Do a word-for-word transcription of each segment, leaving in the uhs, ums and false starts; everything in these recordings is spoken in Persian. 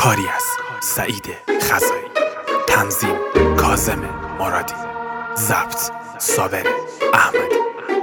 کاری از سعید خزایی، تنظیم کاظم مرادی، ضبط صابر احمدی.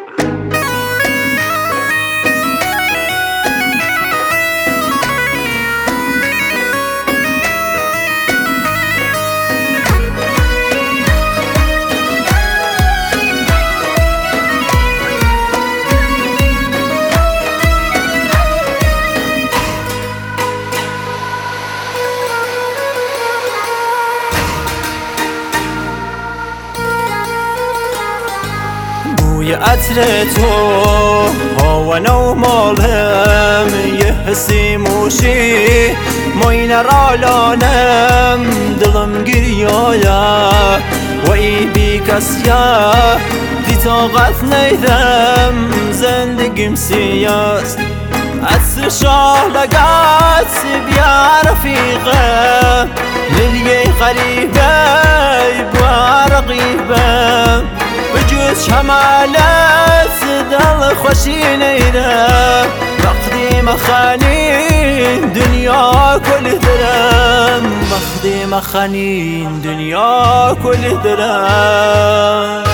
بوی عطر تو هاونه و مالهم یه حسی موشی موین رالانم دلم گریایا و ای بی کسیا دی طاقت نیدم زندگیم سیاست عطر شاه لگات بیا رفیقه لیلیه غریبه بوا رقیبه بجوز شمالات دل خوشی نیره وقتی مخانین دنیا کل درم وقتی مخانین دنیا کل درم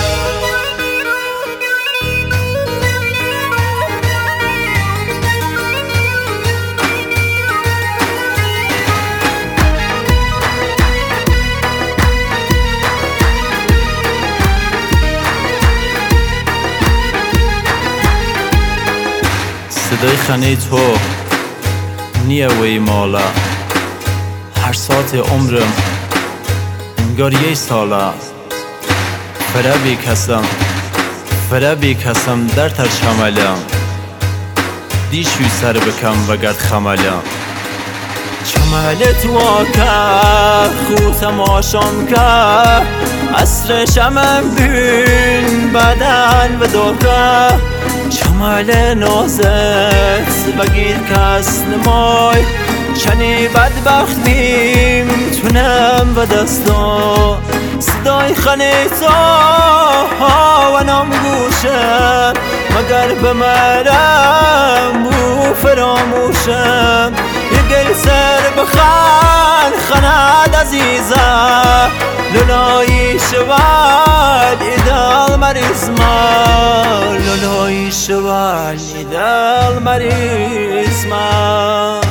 صدای خنه تو نیه وی مالا هر ساعت عمرم انگار یه سالا فرا بی کسم فرا بی کسم در تر شمالم دیشوی سر بکم وگرد خمالم شمالت واکه خو تماشام که عصر شمم بین بدن و دوکه شمال نازت بگیر کس نمای شنی بدبخت بیم تونم و دستا صدای خنه تا و نام گوشم مگر بمرم بو فراموشم یه گل سر بخن خند عزیزه لولای شوال ایدال مریزما لولای شوال ایدال مریزما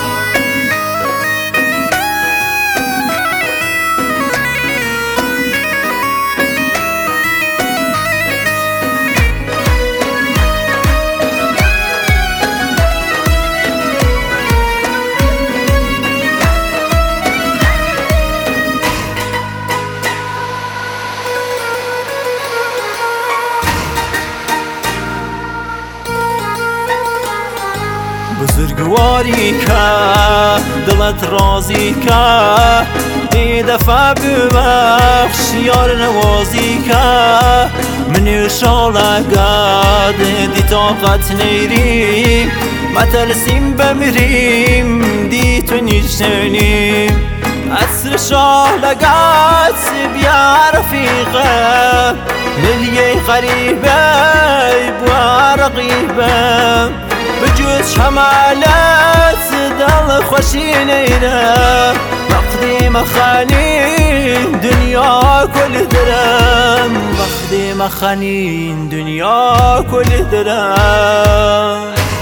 بزرگواری که دلت رازی که ای دفعه ببخش یار نوازی که منی شالگاد دی طاقت نیریم مترسیم بمیریم دی تو نیشنیم عصر شالگاد بیا رفیقه لیلیه غریبه بوا رقیبه بجوز شمالات دل خوشی نیره وقتی مخانین دنیا کل درم وقتی مخانین دنیا کل درم